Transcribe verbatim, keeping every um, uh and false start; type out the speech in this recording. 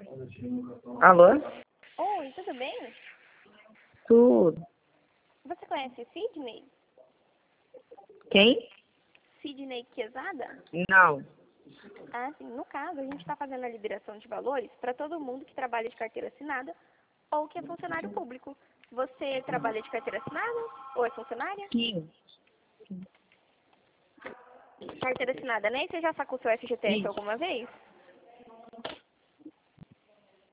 Alô? Oi, tudo bem? Tudo. Você conhece Sidney? Quem? Sidney Quezada? Não. Ah, sim. No caso, a gente está fazendo a liberação de valores para todo mundo que trabalha de carteira assinada ou que é funcionário público. Você trabalha de carteira assinada ou é funcionária? Sim. Carteira assinada, né? E você já sacou seu F G T S Sim. alguma vez?